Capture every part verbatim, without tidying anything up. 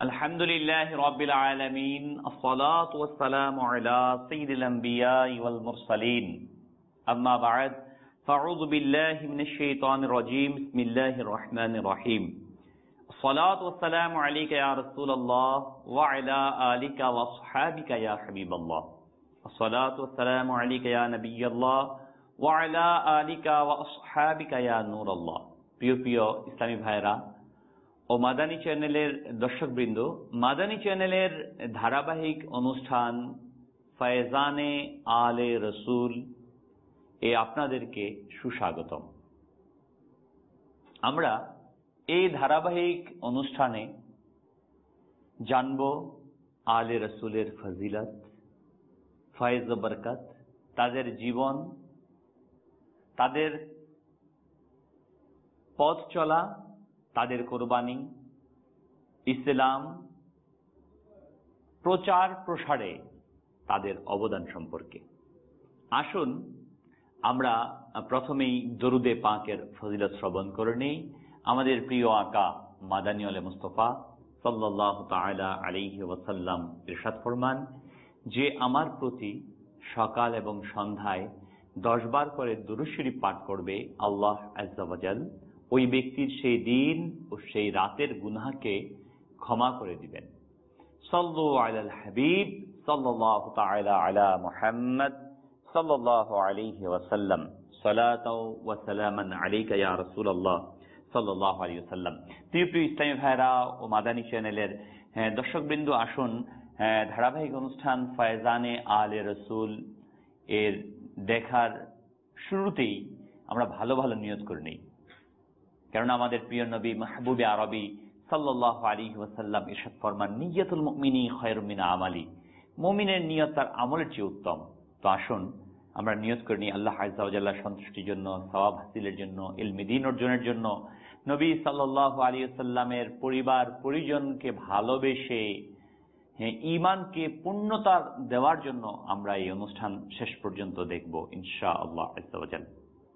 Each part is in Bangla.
আলহামদুলিল্লাহি রাব্বিল আলামিন আসসালাতু ওয়াসসালামু আলা সাইয়্যিদিল আম্বিয়াই ওয়াল মুরসালিন আম্মা বা'দ ফাআউযু বিল্লাহি মিনাশ শাইতানির রাজীম বিসমিল্লাহির রহমানির রহিম আসসালাতু ওয়াসসালামু আলাইকা ইয়া রাসূলুল্লাহ ওয়া আলা আলিকা ওয়া আসহাবিকা ইয়া হাবিবাল্লাহ আসসালাতু ওয়াসসালামু আলাইকা ইয়া নবিয়াল্লাহ ওয়া আলা আলিকা ওয়া আসহাবিকা ইয়া নূরাল্লাহ। প্রিয় প্রিয় ইসলামী ভাইরা ও মাদানী চ্যানেলের দর্শকবৃন্দ, মাদানী চ্যানেলের ধারাবাহিক অনুষ্ঠান ফায়জানে আলে রসুল এ আপনাদেরকে সুস্বাগতম। আমরা এই ধারাবাহিক অনুষ্ঠানে জানব আলে রসুলের ফজিলত, ফয়েজ ও বরকত, তাদের জীবন, তাদের পথ চলা, তাদের কোরবানি, ইসলাম প্রচার প্রসারে তাদের অবদান সম্পর্কে। আসুন আমরা প্রথমেই দরুদে পাকের ফজিলত শ্রবণ করে নেই। আমাদের প্রিয় আকা মাদানী আলে মুস্তাফা সাল্লাল্লাহু তাআলা আলাইহি ওয়াসাল্লাম ইরশাদ ফরমান যে আমার প্রতি সকাল এবং সন্ধ্যায় দশ বার করে দুরূদ শরীফ পাঠ করবে, আল্লাহ আযজা ওয়া জাল ওই ব্যক্তির সেই দিন ও সেই রাতের গুনাহকে ক্ষমা করে দিবেন। সাল্লু আলাল হাবিব সাল্লাল্লাহু তাআলা আলা মুহাম্মদ সাল্লাল্লাহু আলাইহি ওয়াসাল্লাম সালাতাও ওয়া সালামান আলাইকা ইয়া রাসূলুল্লাহ সাল্লাল্লাহু আলাইহি ওয়াসাল্লাম। প্রিয় প্রিয় ইসলামী ভাইরা ও মাদানী চ্যানেলের দর্শকবৃন্দ, আসুন ধারাবাহিক অনুষ্ঠান ফায়জানে আলে রসুল এর দেখার শুরুতেই আমরা ভালো ভালো নিয়ত করে নিই। কেননা আমাদের প্রিয় নবী মাহবুবে আরবি সাল্লাল্লাহু আলাইহি ওয়াসাল্লাম ইরশাদ ফরমান নিয়াতুল মুমিনি খায়রুম মিন আমালি, মুমিনের নিয়ত তার আমলের চেয়ে উত্তম। তো আসুন আমরা নিয়ত করে নিই আল্লাহ আযজা ওয়া জাল্লার সন্তুষ্টির জন্য, সওয়াব হাসিলের জন্য, ইলমে দ্বীন অর্জনের জন্য, নবী সাল্লাল্লাহু আলাইহি ওয়াসাল্লামের পরিবার পরিজনকে ভালোবেসে হ্যাঁ ঈমানকে পূর্ণতা দেওয়ার জন্য আমরা এই অনুষ্ঠান শেষ পর্যন্ত দেখব ইনশাআল্লাহ আযজা ওয়া জাল্লা।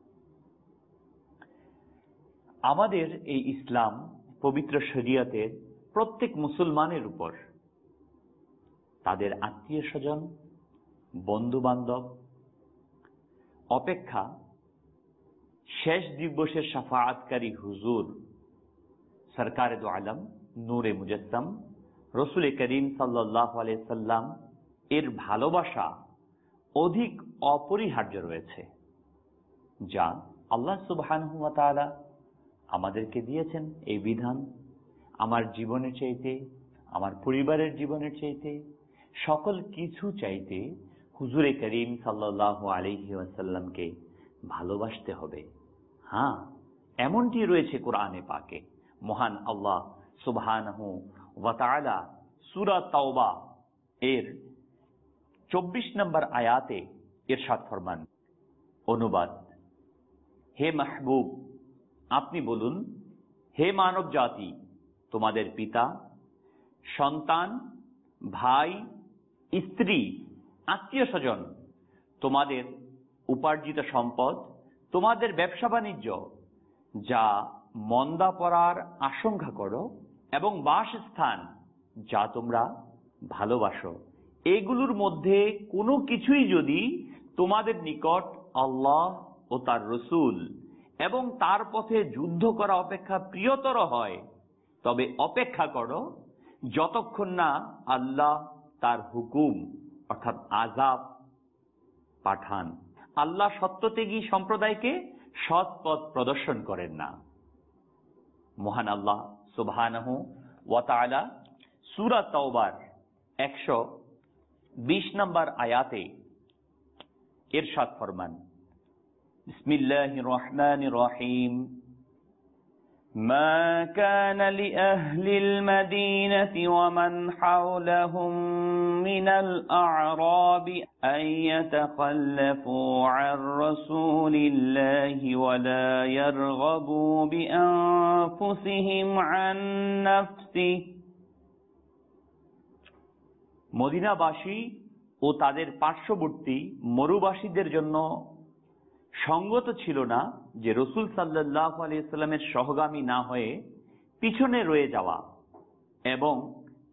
আমাদের এই ইসলাম পবিত্র শরিয়তের প্রত্যেক মুসলমানের উপর তাদের আত্মীয় স্বজন, বন্ধু বান্ধব অপেক্ষা শেষ দিবসের শাফাআতকারী হুজুর সরকারে দো আলম নূরে মুজাসসাম রসুল করিম সাল্লাল্লাহু আলাইহি সাল্লাম এর ভালোবাসা অধিক অপরিহার্য রয়েছে, যা আল্লাহ সুবহানাহু ওয়া তাআলা আমাদেরকে দিয়েছেন। এই বিধান আমার জীবনের চাইতে, আমার পরিবারের জীবনের চাইতে, সকল কিছু চাইতে হুজুরে করিম সাল্লাল্লাহু আলাইহি ওয়াসাল্লামকে ভালোবাসতে হবে। হ্যাঁ, এমনটি রয়েছে কোরআনে পাকে। মহান আল্লাহ সুবহানাহু ওয়া তাআলা সূরা তাওবা এর চব্বিশ নম্বর আয়াতে ইরশাদ ফরমান, অনুবাদ, হে মাহবুব আপনি বলুন, হে মানব জাতি, তোমাদের পিতা, সন্তান, ভাই, স্ত্রী, আত্মীয় স্বজন, তোমাদের উপার্জিত সম্পদ, তোমাদের ব্যবসা বাণিজ্য যা মন্দা পড়ার আশঙ্কা করো এবং বাসস্থান যা তোমরা ভালোবাসো, এগুলোর মধ্যে কোনো কিছুই যদি তোমাদের নিকট আল্লাহ ও তার রসুল এবং তার পথে যুদ্ধ করা অপেক্ষা প্রিয়তর হয়, তবে অপেক্ষা করো যতক্ষণ না আল্লাহ তার হুকুম অর্থাৎ আযাব পাঠান। আল্লাহ সত্যত্যাগী সম্প্রদায়কে সৎ পথ প্রদর্শন করেন না। মহান আল্লাহ সুবহানাহু ওয়া তাআলা সূরা তাওবার একশো বিশ নম্বর আয়াতে ইরশাদ ফরমান, বিসমিল্লাহির রহমানির রহিম, মা কানা লিআহলিল মাদিনাতি ওয়া মান হাওলাহুম মিনাল আ'রাবি আন ইয়াতাখাল্লাফু আন রাসূলিল্লাহি ওয়া লা ইয়ারগহাবু বিআনফুসিহিম আন নাফসিহি। মদিনাবাসী ও তাদের পার্শ্ববর্তী মরুবাসীদের জন্য সঙ্গত ছিল না যে রসুল সাল্লাল্লাহু আলাইহি ওয়াসাল্লামের সহগামী না হয়ে পিছনে রয়ে যাওয়া এবং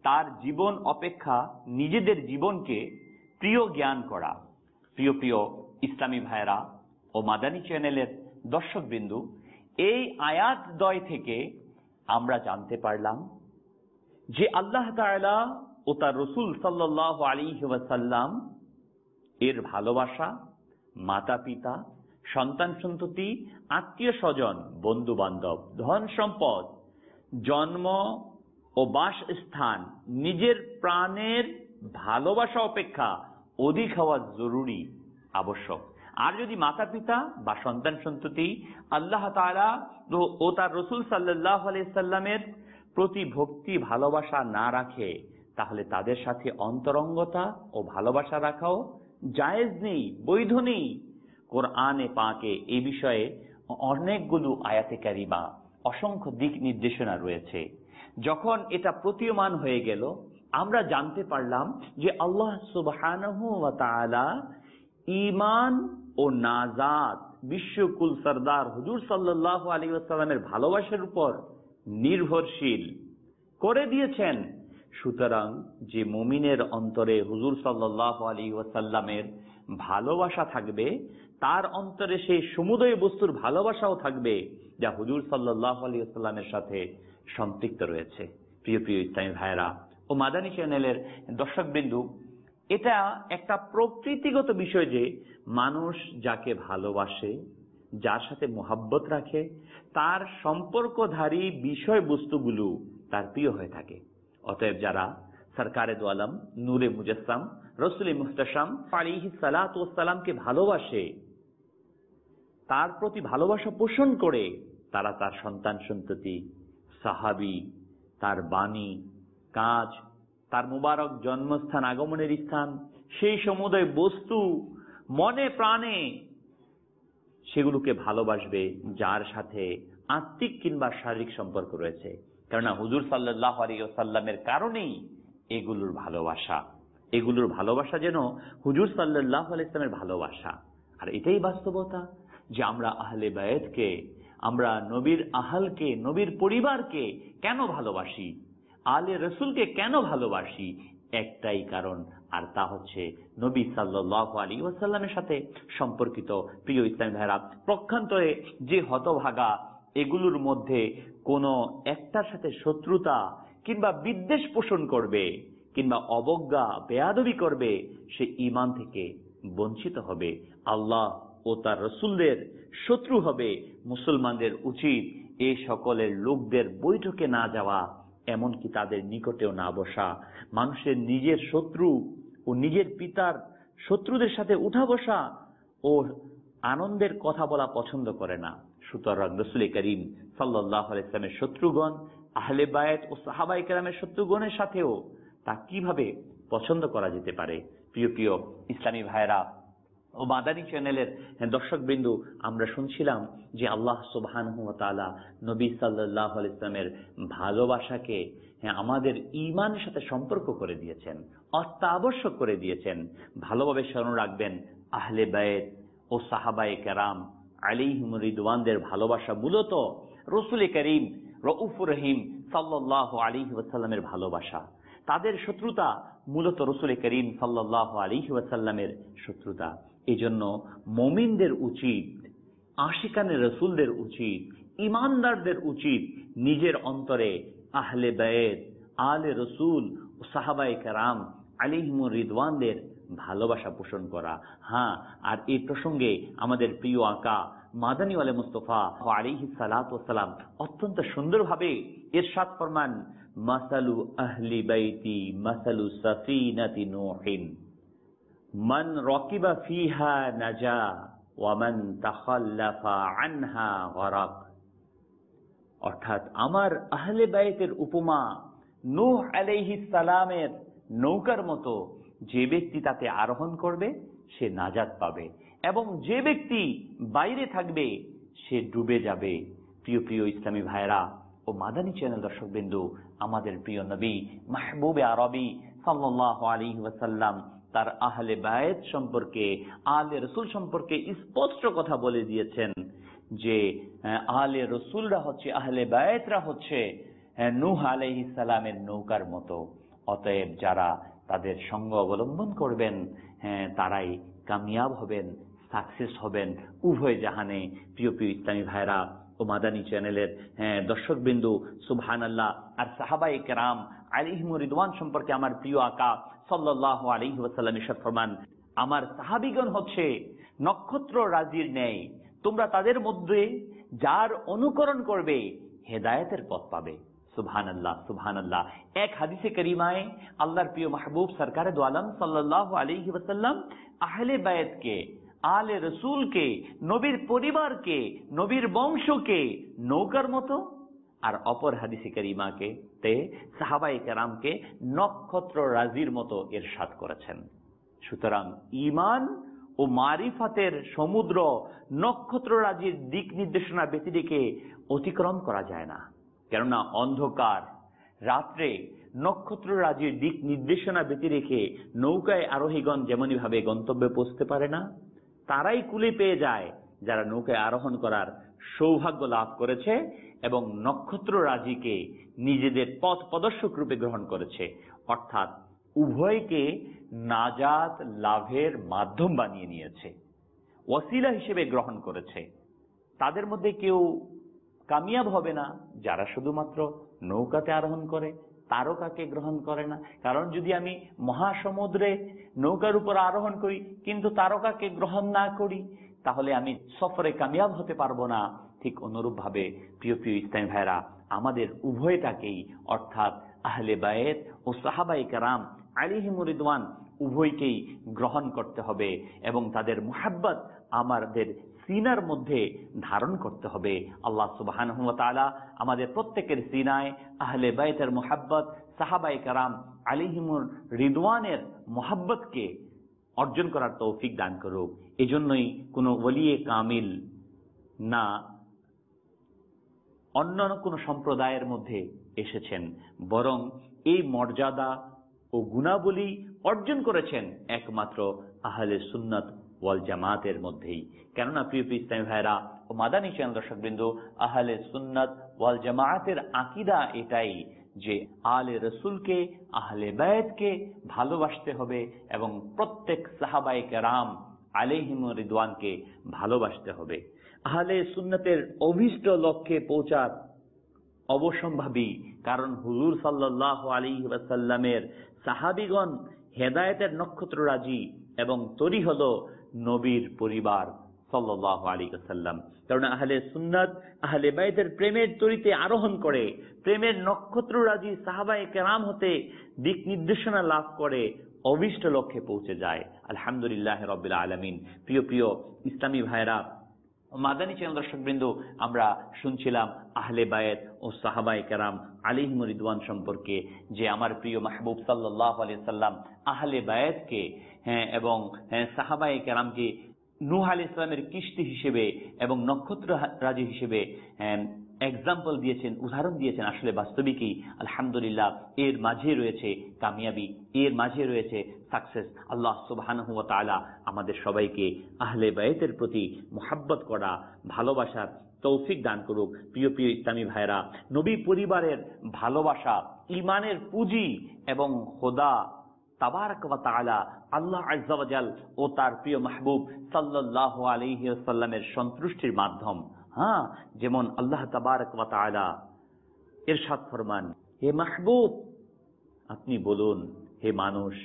তার জীবন অপেক্ষা নিজেদের জীবনকে প্রিয় জ্ঞান করা। প্রিয় প্রিয় ইসলামী ভাইরা ও মাদানী চ্যানেলের দর্শকবৃন্দু, এই আয়াত দ্বয় থেকে আমরা জানতে পারলাম যে আল্লাহ তাআলা ও তার রাসূল সাল্লাল্লাহু আলাইহি ওয়াসাল্লাম এর ভালোবাসা মাতা পিতা, সন্তান সন্ততি, আত্মীয় স্বজন, বন্ধু বান্ধব, ধন সম্পদ, জন্ম ও বাসস্থান, নিজের প্রাণের ভালোবাসা অপেক্ষা অধিক হওয়া জরুরি, আবশ্যক। আর যদি মাতা পিতা বা সন্তান সন্ততি আল্লাহ তাআলা ও তার রাসূল সাল্লাল্লাহু আলাইহি সাল্লামের প্রতি ভক্তি ভালোবাসা না রাখে, তাহলে তাদের সাথে অন্তরঙ্গতা ও ভালোবাসা রাখাও জায়েজ নেই, বৈধ নেই। কোরআনে পাকে এই বিষয়ে অনেকগুলো আয়াতে কারিমা, অসংখ্য দিক নির্দেশনা রয়েছে। যখন এটা প্রতীয়মান হয়ে গেল, আমরা জানতে পারলাম যে আল্লাহ সুবহানাহু ওয়া তাআলা ঈমান ও নাজাত বিশ্বকুল সরদার হুজুর সাল্লাল্লাহু আলাইহি ওয়াসাল্লামের ভালোবাসার উপর নির্ভরশীল করে দিয়েছেন। সুতরাং যে মুমিনের অন্তরে হুজুর সাল্লাল্লাহু আলাইহি ওয়াসাল্লামের ভালোবাসা থাকবে, তার অন্তরে সেই সমুদয় বস্তুর ভালোবাসাও থাকবে যা হুজুর সাল্লাল্লাহু আলাইহি ওয়াসাল্লামের সাথে সম্পৃক্ত রয়েছে। প্রিয় প্রিয় ইসলামী ভাইরা ও মাদানী চ্যানেলের দর্শকবৃন্দু, এটা একটা প্রকৃতিগত বিষয় যে মানুষ যাকে ভালোবাসে, যার সাথে মোহাব্বত রাখে, তার সম্পর্কধারী বিষয়বস্তুগুলো তার প্রিয় হয়ে থাকে। অতএব যারা সরকারে দো আলম নূরে মুজাসসাম রাসূল মুহতাশাম আলাইহিস সালাতু ওয়াস সালামকে ভালোবাসে, তার প্রতি ভালোবাসা পোষণ করে, তারা তার সন্তান সন্ততি, সাহাবী, তার বাণী, কাজ, তার মুবারক জন্মস্থান, আগমনের স্থান, সেই সমুদয় বস্তু মনে প্রাণে সেগুলোকে ভালোবাসবে যার সাথে আত্মিক কিংবা শারীরিক সম্পর্ক রয়েছে। কেননা হুজুর সাল্লাল্লাহু আলাইহি ওয়াসাল্লামের কারণেই এগুলোর ভালোবাসা, এগুলোর ভালোবাসা যেন হুজুর সাল্লাল্লাহু আলাইহি ওয়াসাল্লামের ভালোবাসা। আর এটাই বাস্তবতা যে আমরা আহলে বায়তকে, আমরা নবীর আহলকে, নবীর পরিবারকে কেন ভালোবাসি, আলে রসুলকে কেন ভালোবাসি, একটাই কারণ, আর তা হচ্ছে নবী সাল্লাল্লাহু আলাইহি ওয়াসাল্লামের সাথে সম্পর্কিত। প্রিয় ইসলামী ভাইরা, পক্ষান্তরে যে হতভাগা এগুলোর মধ্যে কোনো একটার সাথে শত্রুতা কিংবা বিদ্বেষ পোষণ করবে কিংবা অবজ্ঞা বেয়াদবি করবে, সে ঈমান থেকে বঞ্চিত হবে, আল্লাহ ও তার রসুলদের শত্রু হবে। মুসলমানদের উচিত এই সকলের লোকদের বৈঠকে না যাওয়া, এমনকি তাদের নিকটেও না বসা। মানুষের নিজের শত্রু ও নিজের পিতার শত্রুদের সাথে উঠা বসা ও আনন্দের কথা বলা পছন্দ করে না। সুতরাং রাসূল করিম সাল্লাল্লাহু আলাইহি ওয়াসাল্লামের শত্রুগণ, আহলে বায়ত ও সাহাবায়ে কেরামের শত্রুগণের সাথেও তা কিভাবে পছন্দ করা যেতে পারে? প্রিয় প্রিয় ইসলামী ভাইরা ও মাদানী চ্যানেলের দর্শকবৃন্দু, আমরা শুনছিলাম যে আল্লাহ সুবহানাহু ওয়া তাআলা নবী সাল্লাল্লাহু আলাইহি ওয়াসাল্লামের ভালোবাসাকে হ্যাঁ আমাদের ঈমানের সাথে সম্পর্ক করে দিয়েছেন, অত্যাবশ্যক করে দিয়েছেন। ভালোভাবে স্মরণ রাখবেন, আহলে বায়ত ও সাহাবায়ে কেরাম আলাইহিম রিদওয়ানদের ভালোবাসা মূলত রাসূল করিম রউফুর রহিম সাল্লাল্লাহু আলাইহি ওয়াসাল্লামের ভালোবাসা। তাদের শত্রুতা মূলত রাসূল করিম সাল্লাল্লাহু আলাইহি ওয়াসাল্লামের শত্রুতা। এই জন্য মুমিনদের উচিত, আশিকানে রসুলদের উচিত, ইমানদারদের উচিত নিজের অন্তরে আহলে বায়ত, আলে রসুল ও সাহাবায়ে কেরাম আলাইহিমুর রিদওয়ানদের ভালোবাসা পোষণ করা। হ্যাঁ, আর এই প্রসঙ্গে আমাদের প্রিয় আকা মাদানী ওয়ালে মুস্তাফা আলাইহিস সালাতু ওয়াস সালাম অত্যন্ত সুন্দরভাবে ইরশাদ ফরমান, মাসালু আহলি বাইতি মাসালু সাফিনাতি নূহিন মান রাকিবা ফিহা নাজা ওয়া মান তাখাল্লাফা আনহা গরাক। অর্থাৎ আমার আহলে বাইতের উপমা নূহ আলাইহিস সালামের নৌকার মতো, যে ব্যক্তি তাতে আরোহণ করবে সে নাজাত পাবে, এবং যে ব্যক্তি বাইরে থাকবে সে ডুবে যাবে। প্রিয় প্রিয় ইসলামী ভাইরা ও মাদানী চ্যানেল দর্শকবৃন্দু, আমাদের প্রিয় নবী মাহবুবে আরবি সাল্লাল্লাহু আলাইহি ওয়াসাল্লাম তার আহলে বায়ত সম্পর্কে, আলে রসুল সম্পর্কে স্পষ্ট কথা বলে দিয়েছেন যে আলে রসুলরা হচ্ছে, আহলে বায়তরা হচ্ছে নূহ আলাইহিস সালামের নৌকার মতো। অতএব যারা তাদের সঙ্গ অবলম্বন করবেন হ্যাঁ তারাই কামিয়াব হবেন, সাকসেস হবেন উভয় জাহানে। প্রিয় প্রিয় ইসলামী ভাইরা ও মাদানী চ্যানেলের হ্যাঁ দর্শকবিন্দু, সুবহানাল্লাহ। আর সাহাবায়ে কেরাম আলাইহিমুর রিদওয়ান সম্পর্কে আমার প্রিয় আকা সাল্লাল্লাহু আলাইহি ওয়াসাল্লাম ইরশাদ ফরমান, আমার সাহাবীগণ হচ্ছে নক্ষত্র রাজির ন্যায়, তোমরা তাদের মধ্যে যার অনুকরণ করবে হেদায়েতের পথ পাবে। সুবহানাল্লাহ সুবহানাল্লাহ। এক হাদিসে করিমায় আল্লাহর প্রিয় মাহবুব সরকারে দো আলম সাল্লাল্লাহু আলাইহি ওয়াসাল্লাম আহলে বায়াতকে, আলে রসুলকে, নবীর পরিবারকে, নবীর বংশকে নৌকার মতো, আর অপর হাদিসে করিমাকে তে সাহাবায়ে কেরামকে নক্ষত্র রাজির মতো ইরশাদ করেছেন। সুতরাং ঈমান ও মারিফাতের সমুদ্র নক্ষত্র রাজির দিক নির্দেশনা ব্যতি রেখে অতিক্রম করা যায় না। কেননা অন্ধকার রাত্রে নক্ষত্র রাজির দিক নির্দেশনা ব্যতি রেখে নৌকায় আরোহীগণ যেমনই ভাবে গন্তব্যে পৌঁছতে পারে না, তারাই কুলে পেয়ে যায় যারা নৌকায় আরোহণ করার সৌভাগ্য লাভ করেছে এবং নক্ষত্র রাজিকে নিজেদের পথ প্রদর্শক রূপে গ্রহণ করেছে, অর্থাৎ উভয়কে নাজাত লাভের মাধ্যম বানিয়ে নিয়েছে, ওয়াসিলা হিসেবে গ্রহণ করেছে। তাদের মধ্যে কেউ কামিয়াব হবে না যারা শুধুমাত্র নৌকাতে আরোহণ করে, তারকাকে গ্রহণ করে না। কারণ যদি আমি মহাসমুদ্রে নৌকার উপর আরোহণ করি কিন্তু তারকাকে গ্রহণ না করি, তাহলে আমি সফরে কামিয়াব হতে পারবো না। ঠিক অনুরূপ ভাবে প্রিয় প্রিয় ইসলামী ভাইরা, আমাদের উভয়টাকেই অর্থাৎ আহলে বায়েত ও সাহাবায়ে কেরাম আলাইহিমুর রিদওয়ান উভয়কেই গ্রহণ করতে হবে এবং তাদের মুহাব্বত আমাদের সিনার মধ্যে ধারণ করতে হবে। আল্লাহ সুবহানাহু ওয়া তাআলা আমাদের প্রত্যেকের সিনায় আহলে বায়তের মুহাব্বত, সাহাবায়ে কেরাম আলাইহিমুর রিদওয়ানের মুহাব্বতকে অর্জন করার তৌফিক দান করুক। এজন্যই কোনো ওলিয়ে কামিল না অন্য কোনো সম্প্রদায়ের মধ্যে এসেছেন, বরং এই মর্যাদা ও গুণাবলী অর্জন করেছেন একমাত্র আহলে সুন্নাত ওয়াল জামাতের মধ্যেই। কেননা প্রিয় প্রিয় ইসলামী ভাইরা ও মাদানী চ্যানেল দর্শকবৃন্দ, আহলে সুন্নাত ওয়াল জামাতের আকীদা এটাই যে আলে রসুলকে, আহলে বায়তকে ভালোবাসতে হবে এবং প্রত্যেক সাহাবায়ে কেরাম আলাইহিমুর রিদওয়ানকে ভালোবাসতে হবে। আহলে সুন্নাতের অভিষ্ট লক্ষ্যে পৌঁছার অবসম্ভাবী, কারণ হুজুর সাল্লাল্লাহু আলাইহি ওয়াসাল্লামের সাহাবীগণ হেদায়েতের নক্ষত্র রাজি এবং তরি হলো নবীর পরিবার সাল্লাল্লাহু আলাইহি ওয়াসাল্লাম। কারণ আহলে সুন্নাত আহলে বায়তের প্রেমের তরিতে আরোহণ করে, প্রেমের নক্ষত্র রাজি সাহাবায়ে কেরাম হতে দিক নির্দেশনা লাভ করে অভিষ্ট লক্ষ্যে পৌঁছে যায়। আলহামদুলিল্লাহ রাব্বিল আলামিন। প্রিয় প্রিয় ইসলামী ভাইরা, মাদানী চ্যানেল দর্শকবৃন্দ, আমরা শুনছিলাম আহলে বায়েত ও সাহাবায়ে কেরাম আলাইহিমুর রিদওয়ান সম্পর্কে, যে আমার প্রিয় মাহবুব সাল্লাল্লাহু আলাইহি সাল্লাম আহলে বায়েতকে হ্যাঁ এবং সাহাবায়ে কেরামকে নূহ আলাইহিস সালামের কিস্তি হিসেবে এবং নক্ষত্র রাজি হিসেবে এক্সাম্পল দিয়েছেন, উদাহরণ দিয়েছেন। আসলে বাস্তবিকই আলহামদুলিল্লাহ এর মাঝে রয়েছে কামিয়াবি, এর মাঝে রয়েছে সাকসেস। আল্লাহ সুবহানাহু ওয়া তাআলা আমাদের সবাইকে আহলে বায়তের প্রতি মুহাব্বত করা, ভালোবাসার তৌফিক দান করুক। প্রিয় প্রিয় ইসলামী ভাইরা, নবী পরিবারের ভালোবাসা ঈমানের পুঁজি এবং খোদা তাবারক ওয়া তাআলা আল্লাহ আযজা ওয়া জাল ও তার প্রিয় মাহবুব সাল্লাল্লাহু আলাইহি ওয়াসাল্লামের সন্তুষ্টির মাধ্যম। হ্যাঁ, যেমন আল্লাহ তাবারক ওয়া তাআলা ইরশাদ ফরমান, হে মাহবুব আপনি বলুন, হে মানুষ,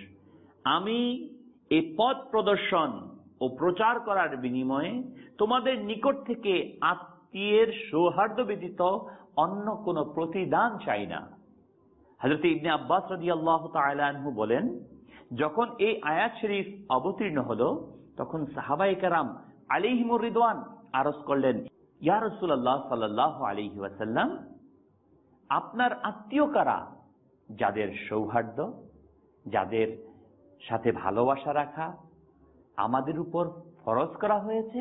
আমি এই পথ প্রদর্শন ও প্রচার করার বিনিময়ে তোমাদের নিকট থেকে আত্মীয়ের সৌহার্দ্য ব্যতীত অন্য কোনো প্রতিদান চাই না। হযরত ইবনে আব্বাস রাদিয়াল্লাহু তাআলা আনহু বলেন, যখন এই আয়াত শরীফ অবতীর্ণ হলো তখন সাহাবায়ে কেরাম আলাইহিমুর রিদওয়ান আরজ করলেন, ইয়া রাসূলুল্লাহ সাল্লাল্লাহু আলাইহি ওয়াসাল্লাম, আপনার আত্মীয় কারা যাদের সৌহার্দ্য, যাদের সাথে ভালোবাসা রাখা আমাদের উপর ফরজ করা হয়েছে?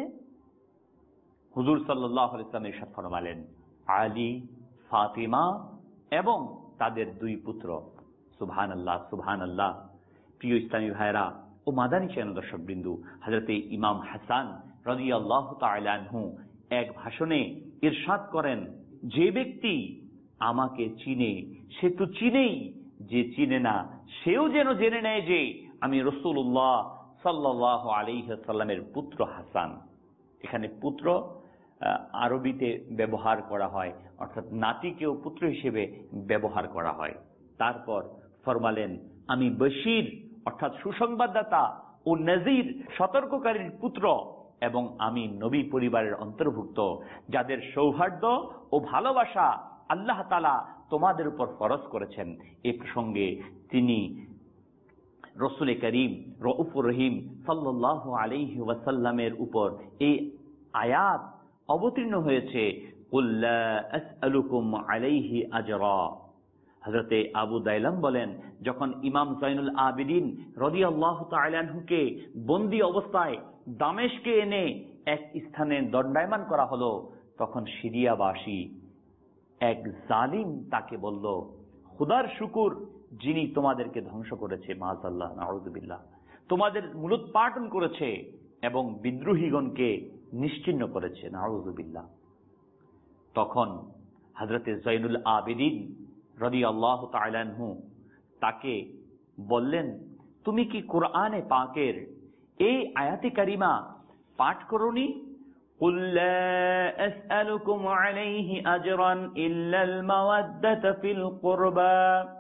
হুজুর সাল্লাল্লাহু আলাইহি ওয়াসাল্লাম ইরশাদ ফরমালেন, আলী, ফাতিমা এবং তাদের দুই পুত্র। সুবহানাল্লাহ সুবহানাল্লাহ। প্রিয় ইসলামী ভাইরা ও মাদানী চ্যানেল দর্শকবৃন্দ, হযরতে ইমাম হাসান রাদিয়াল্লাহু তাআলা আনহু এক ভাষণে ইরশাদ করেন, যে ব্যক্তি আমাকে চিনে সে তো চিনেই যে চিনে না সেও যেন জেনে নেয় যে আমি রাসূলুল্লাহ সাল্লাল্লাহু আলাইহি ওয়াসাল্লামের পুত্র হাসান। এখানে পুত্র আরবিতে ব্যবহার করা হয়, অর্থাৎ নাতিকেও পুত্র হিসেবে ব্যবহার করা হয়। তারপর ফরমালেন আমি বশীর অর্থাৎ সুসংবাদদাতা ও নজির সতর্ককারীর পুত্র, এবং আমি নবী পরিবারের অন্তর্ভুক্ত, যাদের সৌহার্দ্য ও ভালোবাসা আল্লাহ তাআলা তোমাদের উপর ফরজ করেছেন। এই প্রসঙ্গে তিনি রাসূল করিম রউফুর রহিম সাল্লাল্লাহু আলাইহি ওয়াসাল্লামের উপর এই আয়াত অবতীর্ণ হয়েছে, কুল লা আসআলুকুম আলাইহি আজরা। হযরতে আবু দাইলাম বলেন, যখন ইমাম যায়নুল আবিদিন রাদিয়াল্লাহু তাআলা আনহুকে বন্দী অবস্থায় দামেস্কে এনে এক স্থানে দণ্ডায়মান করা হলো, তখন সিরিয়াবাসী এক জালিম তাকে বলল, খোদার শুকর যিনি তোমাদেরকে ধ্বংস করেছে, মাআযাল্লাহ নাউযুবিল্লাহ, তোমাদের মূলোৎপাটন করেছে এবং বিদ্রোহীগণকে নিশ্চিহ্ন করেছে, নাউযুবিল্লাহ। তখন হযরতে যায়নুল আবিদিন রাদিয়াল্লাহু তাআলা আনহু তাকে বললেন, তুমি কি কোরআনে পাকের এই আয়াতে কারিমা পাঠ করোনি? কুল লা আসআলুকুম আলাইহি আজরান ইল্লাল মাওয়াদ্দাতা ফিল কুরবা।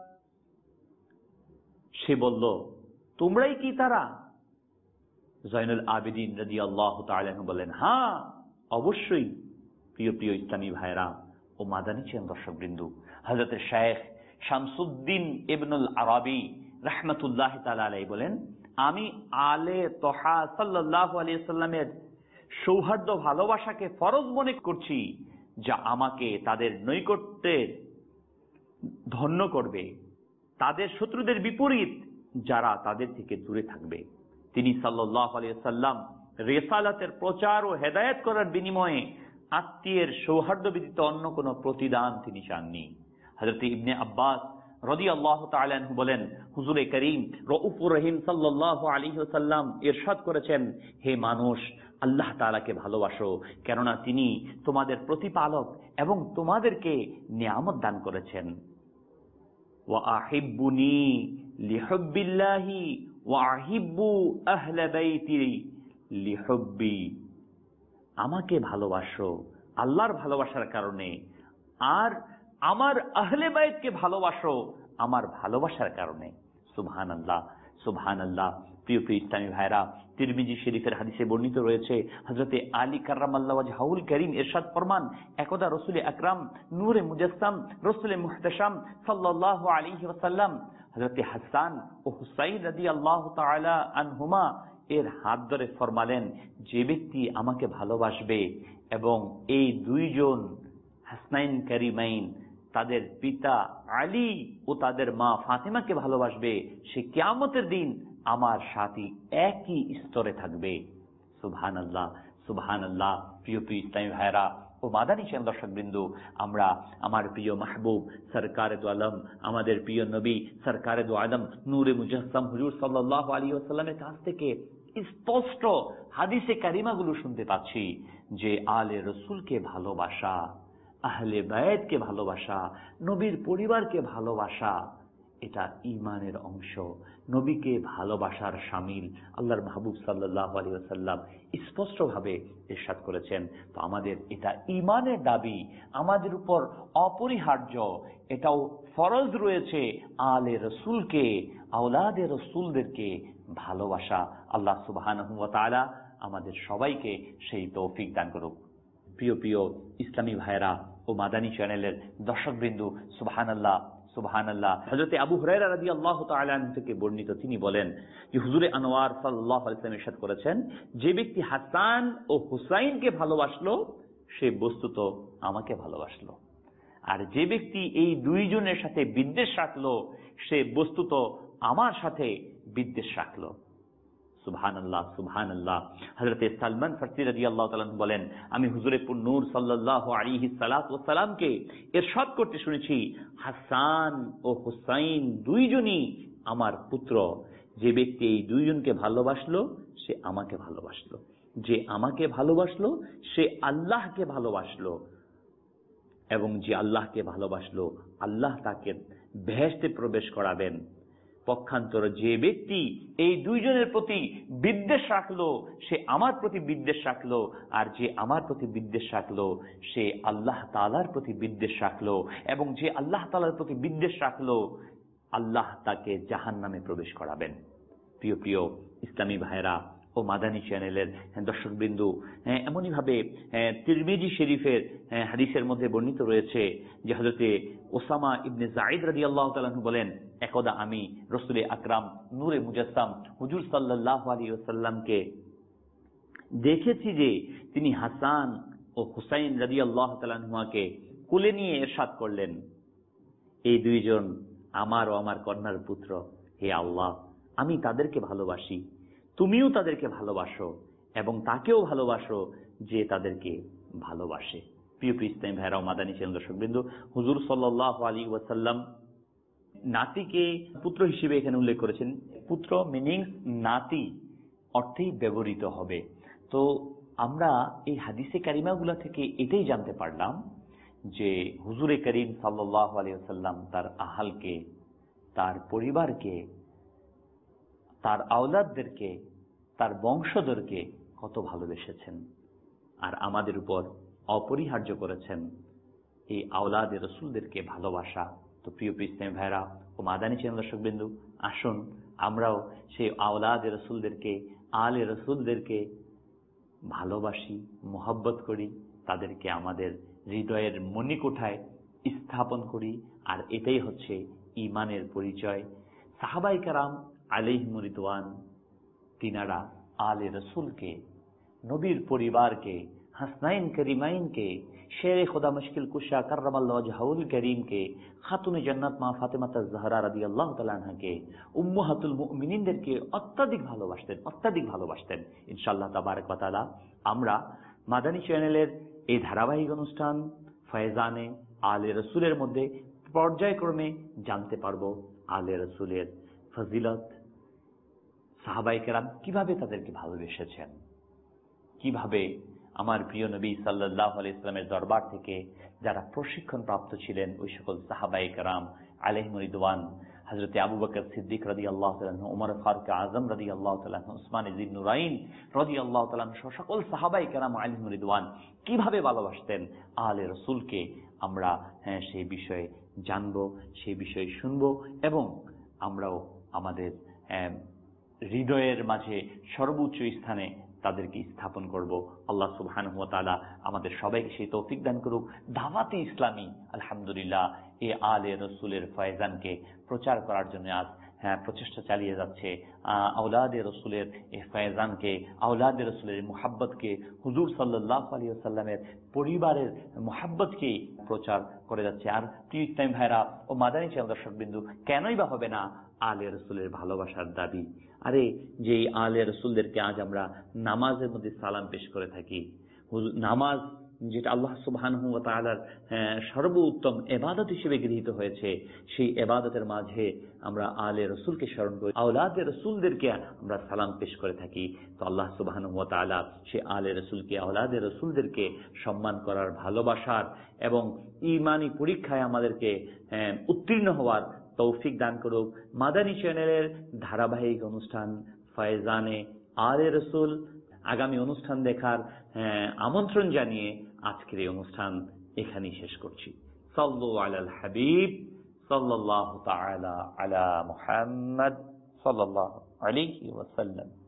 সে বলল, তোমরাই কি তারা? যায়নুল আবিদিন রাদিয়াল্লাহু তাআলা আনহু বলেন, হ্যাঁ অবশ্যই। প্রিয় প্রিয় ইসলামী ভাইরা ও মাদানী চেন দর্শকবৃন্দ, হযরত শেখ শামসুদ্দিন ইবনুল আরাবী রাহমাতুল্লাহি তাআলা আলাইহি বলেন, আমি আলে তোহা সাল্লাল্লাহু আলাইহি ওয়াসাল্লামের সৌহার্দ্য ভালোবাসাকে ফরজ মনে করছি, যা আমাকে তাদের নৈকট্যের ধন্য করবে, তাদের শত্রুদের বিপরীত যারা তাদের থেকে দূরে থাকবে। তিনি সাল্লাল্লাহু আলাইহি ওয়াসাল্লাম রিসালাতের প্রচার ও হেদায়েত করার বিনিময়ে আত্মীয়ের সৌহার্দ্য ব্যতীত অন্য কোনো প্রতিদান তিনি চাননি। হযরত ইবনে আব্বাস রাদিয়াল্লাহু তাআলা আনহু বলেন, হুজুরে করিম রউফুর রহিম সাল্লাল্লাহু আলাইহি ওয়াসাল্লাম ইরশাদ করেছেন, হে মানুষ, আল্লাহ তাআলাকে ভালোবাসো, কেননা তিনি তোমাদের প্রতিপালক এবং তোমাদেরকে নিয়ামত দান করেছেন। ওয়া আহিব্বুনি লিহুব্বিল্লাহি ওয়া আহিব্বু আহলে বাইতি লিহুব্বি। আমাকে ভালোবাসো আল্লাহর ভালোবাসার কারণে, আর আমার আহলে বাইতকে ভালোবাসো আমার ভালোবাসার কারণে। সুবহানাল্লাহ, সুবহানাল্লাহ। প্রিয় প্রিয় ইসলামী ভাইরা, তিরমিজি শরীফের হাদিসে বর্ণিত রয়েছে, হযরতে আলী কাররামাল্লাহু ওয়াজহাহুল কারীম ইরশাদ ফরমান, একদা রাসূল আকরাম নূরে মুজাসসাম রাসূল মুহতাশাম সাল্লাল্লাহু আলাইহি ওয়াসাল্লাম হযরতে হাসান ও হুসাইন রাদিয়াল্লাহু তাআলা আনহুমা এর হাত ধরে ফরমালেন, যে ব্যক্তি আমাকে ভালোবাসবে এবং এই দুইজন হাসনাইন কারিমাইন তাদের পিতা আলী ও তাদের মা ফাতেমাকে ভালোবাসবে, সে কিয়ামতের দিন আমার সাথে একই স্তরে থাকবে। সুবহানাল্লাহ, সুবহানাল্লাহ। প্রিয় প্রিয় ইসলামী ভাইরা ও মাদানী চেন দর্শকবৃন্দ, আমরা আমার প্রিয় মাহবুব সরকারে দু আলম, আমাদের প্রিয় নবী সরকারে দু আলম নূরে মুজাসসাম হুজুর সাল্লাল্লাহু আলাইহি ওয়াসাল্লামের কাছ থেকে স্পষ্ট হাদিসে কারিমাগুলো শুনতে পাচ্ছি যে আলে রসুলকে ভালোবাসা, আহলে বায়তকে ভালোবাসা, নবীর পরিবারকে ভালোবাসা, এটা ঈমানের অংশ, নবীকে ভালোবাসার শামিল। আল্লাহর মাহবুব সাল্লাল্লাহু আলাইহি ওয়াসাল্লাম স্পষ্টভাবে ইরশাদ করেছেন। তো আমাদের এটা ঈমানের দাবি, আমাদের উপর অপরিহার্য, এটাও ফরজ রয়েছে আলে রসুলকে, আওলাদে রসুলদেরকে ভালোবাসা। আল্লাহ সুবহানাহু ওয়া তাআলা আমাদের সবাইকে সেই তৌফিক দান করুক। প্রিয় প্রিয় ইসলামী ভাইরা ও মাদানী চ্যানেলের দর্শকবৃন্দ, সুবহানাল্লাহ, সুবহানাল্লাহ। হযরত আবু হুরায়রা রাদিয়াল্লাহু তাআলা আনহু থেকে বর্ণিত, তিনি বলেন যে হুজুরে আনোয়ার সাল্লাল্লাহু আলাইহি ওয়াসাল্লাম ইরশাদ করেছেন, যে ব্যক্তি হাসান ও হুসাইনকে ভালোবাসলো সে বস্তুত আমাকে ভালোবাসলো, আর যে ব্যক্তি এই দুইজনের সাথে বিদ্বেষ রাখলো সে বস্তুত আমার সাথে বিদ্বেষ রাখলো। সুবহানাল্লাহ, সুবহানাল্লাহ। হযরত সালমান ফারসি রাদিয়াল্লাহু তাআলা বলেন, আমি হুজুরে নূর সাল্লাল্লাহু আলাইহি সাল্লাতু ওয়াস সালামকে ইরশাদ করতে শুনেছি, হাসান ও হুসাইন দুইজনই আমার পুত্র, যে ব্যক্তি এই দুইজনকে ভালোবাসলো সে আমাকে ভালোবাসলো, যে আমাকে ভালোবাসলো সে আল্লাহকে ভালোবাসলো, এবং যে আল্লাহকে ভালোবাসলো আল্লাহ তাকে বেহেশতে প্রবেশ করাবেন। পক্ষান্তর যে ব্যক্তি এই দুইজনের প্রতি বিদ্বেষ রাখলো সে আমার প্রতি বিদ্বেষ রাখলো, আর যে আমার প্রতি বিদ্বেষ রাখলো সে আল্লাহ তাআলার প্রতি বিদ্বেষ রাখলো, এবং যে আল্লাহ তাআলার প্রতি বিদ্বেষ রাখলো আল্লাহ তাকে জাহান্নামে প্রবেশ করাবেন। প্রিয় প্রিয় ইসলামী ভাইরা ও মাদানী চ্যানেলের দর্শকবৃন্দু, এমনই ভাবে তিরমিজি শরীফের হাদিসের মধ্যে বর্ণিত রয়েছে যে হযরতে ওসামা ইবনে যায়েদ রাদিয়াল্লাহু তাআলা আনহু বলেন, একদা আমি রাসূল আকরাম নূরে মুজাসসাম হুজুর সাল্লাল্লাহু আলাইহি ওয়াসাল্লামকে দেখেছি যে তিনি হাসান ও হুসাইন রাদিয়াল্লাহু তাআলা আনহুমাকে কোলে নিয়ে ইরশাদ করলেন, এই দুইজন আমার ও আমার কন্যার পুত্র, হে আল্লাহ, আমি তাদেরকে ভালোবাসি, তুমিও তাদেরকে ভালোবাসো এবং তাকেও ভালোবাসো যে তাদেরকে ভালোবাসে। প্রিয় প্রিয় ইসলামী ভাইরা ও মাদানী চ্যানেল দর্শকবৃন্দ, হুজুর সাল্লাল্লাহু আলাইহি ওয়াসাল্লাম নাতিকে পুত্র হিসেবে এখানে উল্লেখ করেছেন। পুত্র মিনিংস নাতি অর্থেই ব্যবহৃত হবে। তো আমরা এই হাদিসে কারিমাগুলা থেকে এটাই জানতে পারলাম যে হুজুরে করিম সাল্লাল্লাহু আলাইহি ওয়াসাল্লাম তার আহালকে, তার পরিবারকে, তার আওলাদদেরকে, তার বংশধরকে কত ভালোবেসেছেন, আর আমাদের উপর অপরিহার্য করেছেন এই আওলাদে রসুলদেরকে ভালোবাসা। তো প্রিয় ইসলামী ভাইরা ও মাদানী চ্যানেল দর্শকবৃন্দু, আসুন আমরাও সেই আওলাদে রসুলদেরকে, আলে রসুলদেরকে ভালোবাসি, মোহাব্বত করি, তাদেরকে আমাদের হৃদয়ের মণিকোঠায় স্থাপন করি। আর এটাই হচ্ছে ঈমানের পরিচয়। সাহাবায়ে কেরাম আলাইহিমুর রিদওয়ান তিনারা আলে রসুলকে, নবীর পরিবারকে, হাসনাইন করিমাইনকে, শেরে খোদা মুশকিল কুশা কাররামাল্লাহু ওয়াজহাহুল করিমকে, খাতুনে জান্নাত মা ফাতেমাতুজ জাহরা রাদিয়াল্লাহু তাআলা আনহাকে, উম্মাহাতুল মুমিনিনদেরকে অত্যাধিক ভালোবাসতেন, অত্যাধিক ভালোবাসতেন। ইনশাআল্লাহ তাবারক ওয়া তাআলা আমরা মাদানী চ্যানেলের এই ধারাবাহিক অনুষ্ঠান ফয়জানে আলে রসুলের মধ্যে পর্যায়ক্রমে জানতে পারবো আলে রসুলের ফজিলত, সাহাবায়ে কেরাম কিভাবে তাদেরকে ভালোবেসেছেন, কিভাবে আমার প্রিয় নবী সাল্লাল্লাহু আলাইহি ওয়াসাল্লামের দরবার থেকে যারা প্রশিক্ষণ প্রাপ্ত ছিলেন ওই সকল সাহাবায়ে কেরাম আলাইহিমুর রিদওয়ান, হযরতে আবু বকর সিদ্দিক রাদিয়াল্লাহু তাআলা আনহু, ওমর ফারুক আযম রাদিয়াল্লাহু তাআলা আনহু, উসমান ইবনে নুরাইন রাদিয়াল্লাহু তাআলা আনহু, সকল সাহাবায়ে কেরাম আলাইহিমুর রিদওয়ান কিভাবে ভালোবাসতেন আলে রাসূলকে, আমরা হ্যাঁ সেই বিষয়ে জানবো, সেই বিষয়ে শুনবো এবং আমরাও আমাদের হৃদয়ের মাঝে সর্বোচ্চ স্থানে তাদেরকে স্থাপন করব। আল্লাহ সুবহানাহু ওয়া তাআলা আমাদের সবাইকে সেই তৌফিক দান করুক। দাওয়াতে ইসলামী আলহামদুলিল্লাহ এই আলে রসুলের ফয়জানকে প্রচার করার জন্য আজ হ্যাঁ প্রচেষ্টা চালিয়ে যাচ্ছে। আওলাদে রসুলের এই ফয়জানকে, আওলাদে রসুলের মুহাব্বতকে, হুজুর সাল্লাল্লাহু আলাইহি ওয়াসাল্লামের পরিবারের মুহাব্বতকে প্রচার করে যাচ্ছে। আর প্রিয় ইসলামী ভাইরা ও মাদানী চ্যানেল দর্শকবৃন্দু, কেনই বা হবে না আলে রসুলের ভালোবাসার দাবি? আরে যে আলে রসুলদেরকে আজ আমরা নামাজের মধ্যে সালাম পেশ করে থাকি, নামাজ যেটা আল্লাহ সুবহানাহু ওয়া তাআলার সর্বোত্তম ইবাদত হিসেবে গৃহীত হয়েছে, সেই ইবাদতের মাঝে আমরা আলে রসুলকে স্মরণ করি, আওলাদে রসুলদেরকে আমরা সালাম পেশ করে থাকি। তো আল্লাহ সুবহানাহু ওয়া তাআলা সেই আলে রসুলকে, আওলাদে রসুলদেরকে সম্মান করার, ভালোবাসার এবং ঈমানি পরীক্ষায় আমাদেরকে উত্তীর্ণ হওয়ার তৌফিক দান করুক। মাদানী চ্যানেলের ধারাবাহিক অনুষ্ঠান ফয়জানে আলে রসুল আগামী অনুষ্ঠান দেখার আমন্ত্রণ জানিয়ে আজকের এই অনুষ্ঠান এখানেই শেষ করছি। সাল্লু আলাল হাবিব সাল্লাল্লাহু তাআলা আলা মুহাম্মদ সাল্লাল্লাহু আলাইহি ওয়াসাল্লাম।